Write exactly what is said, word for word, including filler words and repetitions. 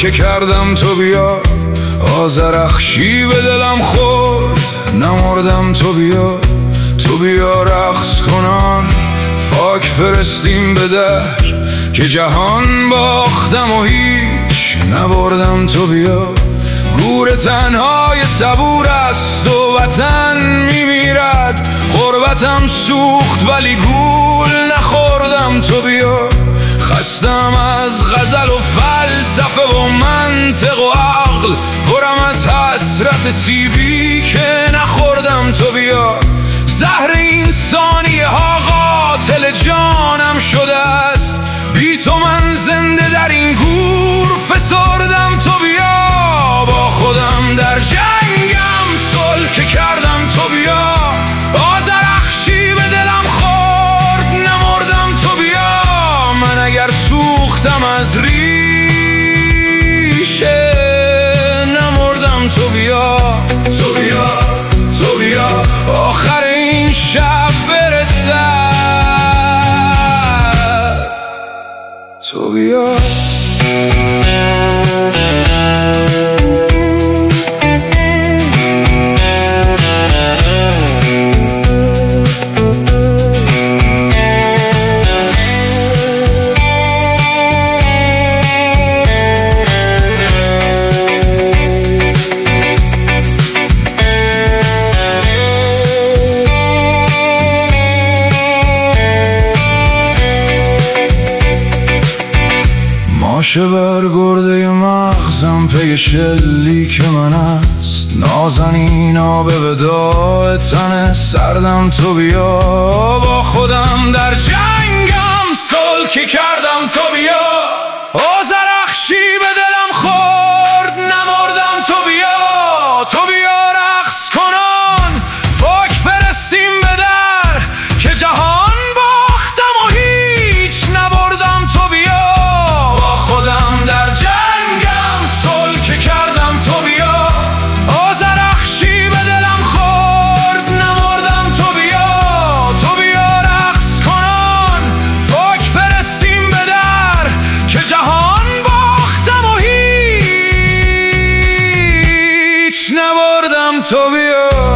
که کردم تو بیا، آذرخشی به دلم خورد نمردم تو بیا. تو بیا رقص کنان خاک فرستیم به در، که جهان باختم و هیچ نبردم تو بیا. گور تنهای صبور است و وطن میمیرد، غربتم سوخت ولی گول نخوردم تو بیا. خستم از غزل و فلسفه و منطق و عقل، پرم از حسرت سیبی که نخوردم تو بیا. زهر این ثانیه ها قاتل جانم شده است، بی تو من زنده در این گور فسردم تو بیا. با خودم در جنگم صلح کردم تو بیا، آذرخشی به دلم خورد نمردم تو بیا. من اگر سوختم از ریشه نمردم تو بیا. تو بیا تو بیا آخر این شب برسد، تو بیا. ماشه بر گرده مغزم پی شلیک من است، نازنینا به وداع تن سردم تو بیا. با خودم در جنگم صلح کردم تو بیا، آذرخشی به دلم خورد نمردم تو بیا. تو بیا رقص کنان فاک فرستیم به در، که جهان باختم و هیچ نبردم تو بیا. با خودم در جنگم صلح کردم تو بیا، آذرخشی به دلم خورد نمردم تو بیا. تو بیا رقص کنان فاک فرستیم به در، که جهان باختم و هیچ نبردم تو بیا.